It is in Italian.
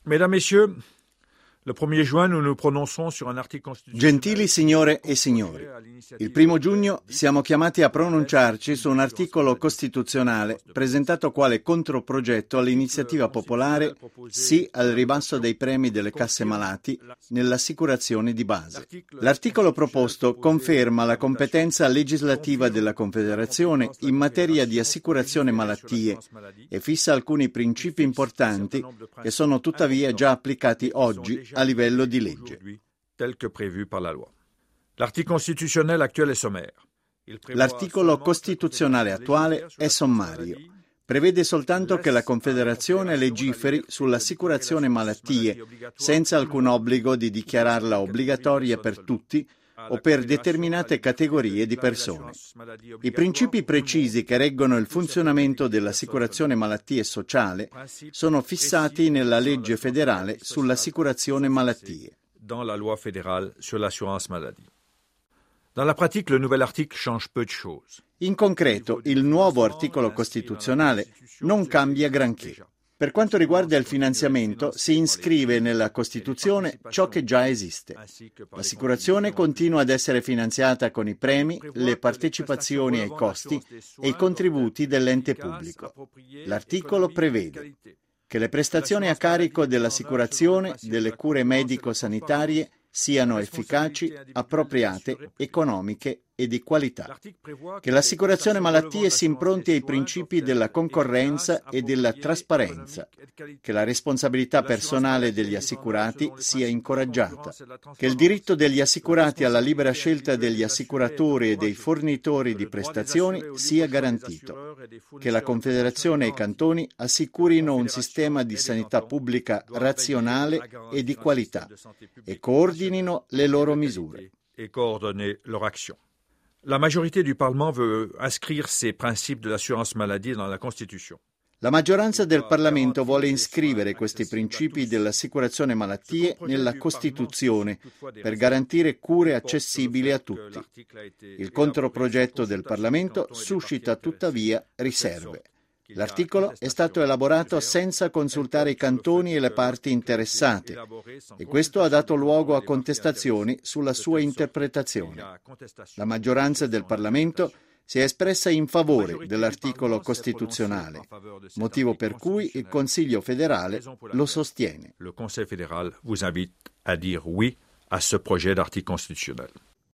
Mesdames, Messieurs, le 1er juin nous nous prononcerons sur un articolo costituzionale. Gentili signore e signori, il 1 giugno siamo chiamati a pronunciarci su un articolo costituzionale presentato quale controprogetto all'iniziativa popolare Sì al ribasso dei premi delle casse malati nell'assicurazione di base. L'articolo proposto conferma la competenza legislativa della Confederazione in materia di assicurazione malattie e fissa alcuni principi importanti che sono tuttavia già applicati oggi a livello di legge. L'articolo costituzionale attuale è sommario. Prevede soltanto che la Confederazione legiferi sull'assicurazione malattie senza alcun obbligo di dichiararla obbligatoria per tutti o per determinate categorie di persone. I principi precisi che reggono il funzionamento dell'assicurazione malattie sociale sono fissati nella legge federale sull'assicurazione malattie. Dans la loi fédérale sur l'assurance maladie. Dans la pratique, le nouvel article change peu de choses. In concreto, il nuovo articolo costituzionale non cambia granché. Per quanto riguarda il finanziamento, si iscrive nella Costituzione ciò che già esiste. L'assicurazione continua ad essere finanziata con i premi, le partecipazioni ai costi e i contributi dell'ente pubblico. L'articolo prevede che le prestazioni a carico dell'assicurazione delle cure medico-sanitarie siano efficaci, appropriate, economiche e di qualità. Che l'assicurazione malattie si impronti ai principi della concorrenza e della trasparenza. Che la responsabilità personale degli assicurati sia incoraggiata. Che il diritto degli assicurati alla libera scelta degli assicuratori e dei fornitori di prestazioni sia garantito. Che la Confederazione e i cantoni assicurino un sistema di sanità pubblica razionale e di qualità e coordinino le loro misure. La majorité du Parlement veut inscrire ces principes de l'assurance maladie dans la Constitution. La maggioranza del Parlamento vuole iscrivere questi principi dell'assicurazione malattie nella Costituzione per garantire cure accessibili a tutti. Il controprogetto del Parlamento suscita tuttavia riserve. L'articolo è stato elaborato senza consultare i cantoni e le parti interessate e questo ha dato luogo a contestazioni sulla sua interpretazione. La maggioranza del Parlamento si è espressa in favore dell'articolo costituzionale, motivo per cui il Consiglio federale lo sostiene. Le Conseil fédéral vous invite à dire oui à ce projet d'article constitutionnel.